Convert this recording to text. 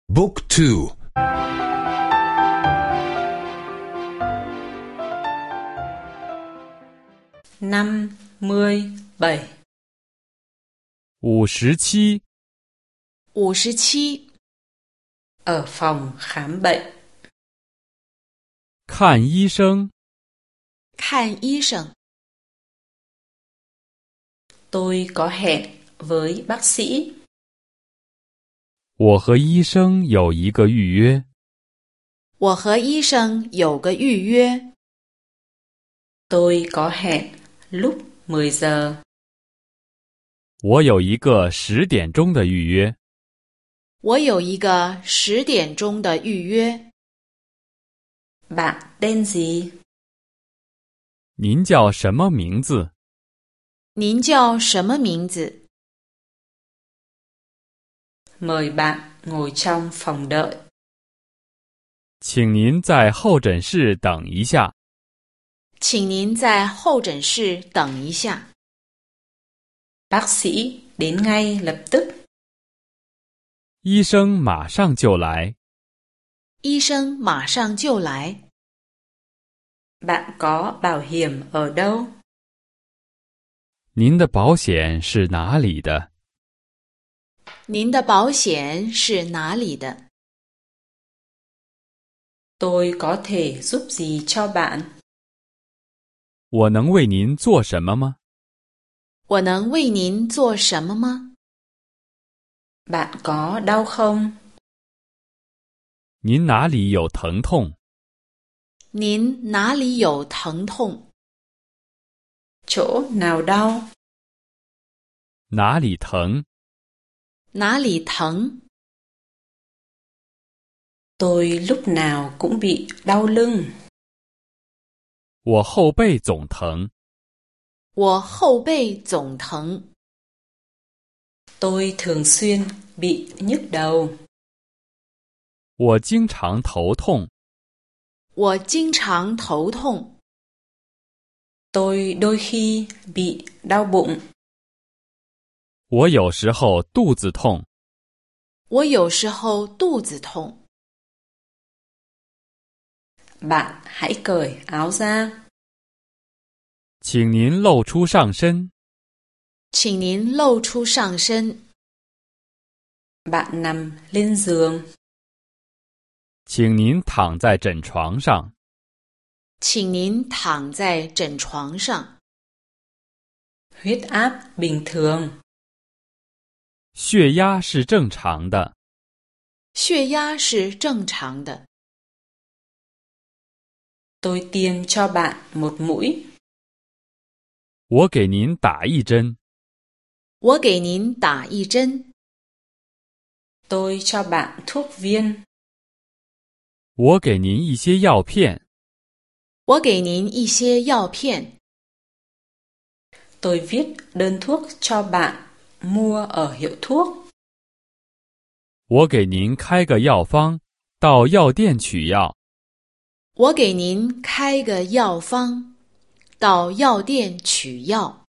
Book 2 57 57 57 ở phòng khám bệnh. 看医生。 看医生。 Tôi có hẹn với bác sĩ. 我和医生有一个预约。 我和医生有个预约。 Tôi có hẹn lúc 10 giờ. 我有一个10点钟的预约。 我有一个10点钟的预约。 Bạn tên gì? 您叫什么名字？ 您叫什么名字？ Mời bạn ngồi trong phòng đợi. 请您在候诊室等一下。 请您在候诊室等一下。 Bác sĩ đến ngay lập tức. 医生马上就来。 医生马上就来。 Bạn có bảo hiểm ở đâu? 您的保险是哪里的？ 您的保险是哪里的？ Tôi có thể giúp gì cho bạn? 我能为您做什么吗？ 我能为您做什么吗？ Bạn có đau không? 您哪里有疼痛？ 您哪里有疼痛？ Chỗ nào đau? 哪里疼？ 哪里疼？ Tôi lúc nào cũng bị đau lưng. 我后背总疼。 我后背总疼。 Tôi thường xuyên bị nhức đầu. 我经常头痛。 我经常头痛。 Tôi đôi khi bị đau bụng. 我有时候肚子痛。 我有时候肚子痛。 Bạn hãy cởi áo ra. 请您露出上身。 请您露出上身。 Bạn nằm lên giường. 请您躺在诊床上。 请您躺在诊床上。 Huyết áp bình thường. 血压是正常的。 血压是正常的。 Tôi tiêm cho bạn một mũi. 我给您打一针。 我给您打一针。 Tôi cho bạn thuốc viên. 我给您一些药片。 我给您一些药片。 Tôi viết đơn thuốc cho bạn mua ở hiệu thuốc. 我给您开个药方，到药店取药。 我给您开个药方，到药店取药。